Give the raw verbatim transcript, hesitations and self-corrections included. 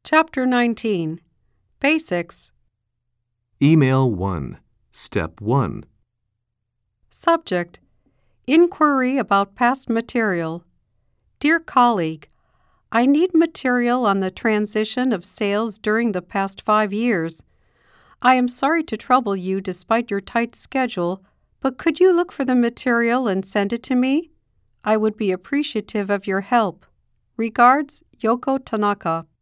Chapter nineteen. Basics. Email one. Step one. Subject: Inquiry about past material. Dear colleague, I need material on the transition of sales during the past five years. I am sorry to trouble you despite your tight schedule, but could you look for the material and send it to me? I would be appreciative of your help. Regards, Yoko Tanaka.